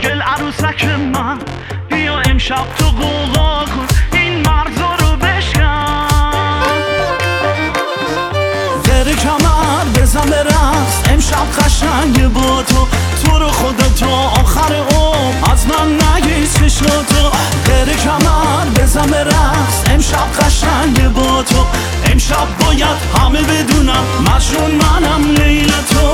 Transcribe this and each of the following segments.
خوشگل عروسک من، بیا امشب تو قوقا کن، این مرزا رو بشکن. غیر کمر بزن به رقص، امشب قشنگه با تو، تو رو خدا تا آخر عمر از من نگیز چشماتو. غیر کمر بزن به رقص، امشب قشنگه با تو، امشب باید همه بدونم مجنون منم لیل تو.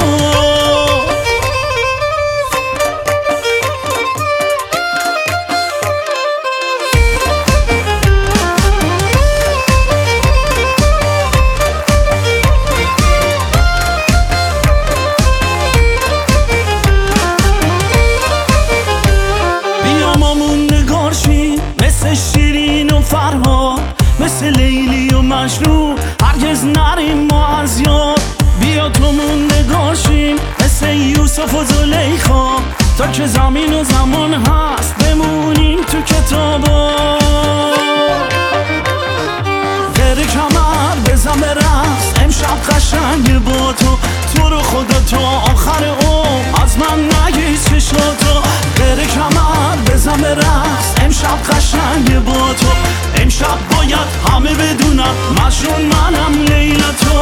مثل شیرین و فرهاد، مثل لیلی و مجنون، هرگز نریم ما از یاد. بیا تو موندگار شیم مثل یوسف و زلیخا، تا که زمین و زمان هست بمونیم تو کتابا. غیر کمر بزن به رقص، امشب قشنگه با تو، تو رو خدا تا آخر عمر از من نگیز چشماتو. غیر کمر بزن به رقص، امشب قشنگه با تو، امشب باید همه بدونم مجنون منم لیل تو.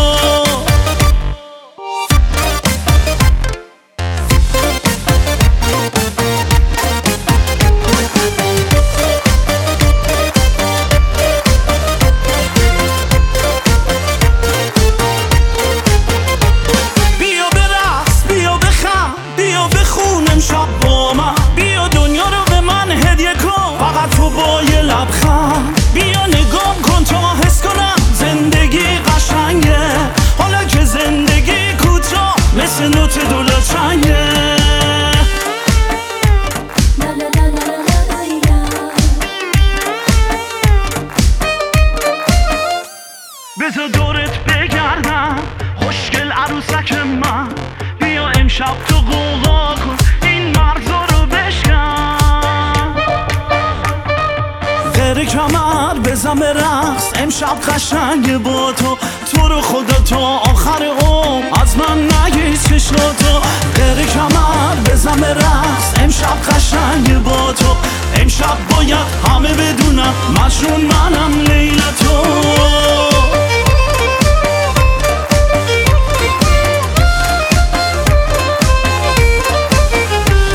بیا برقص، بیا بخند، بیا بخون امشب با من، بیا دنیا رو به من هدیه کن فقط تو با یه لبخند. بیا نگام کن تا حس کنم زندگی قشنگه، حالا که زندگی کوتاه مثل نوت دولتنگه. بذار دورت بگردم خوشگل عروسک من، بیا امشب تو قوقا کن، این مرزا رو بشکن. غیر کمر بزن به رقص، امشب قشنگه با تو، تو رو خدا تا آخر عمر از من نگیز چشماتو. غیر کمر بزن به رقص، امشب قشنگه با تو، امشب باید همه بدونم مجنون منم لیل تو.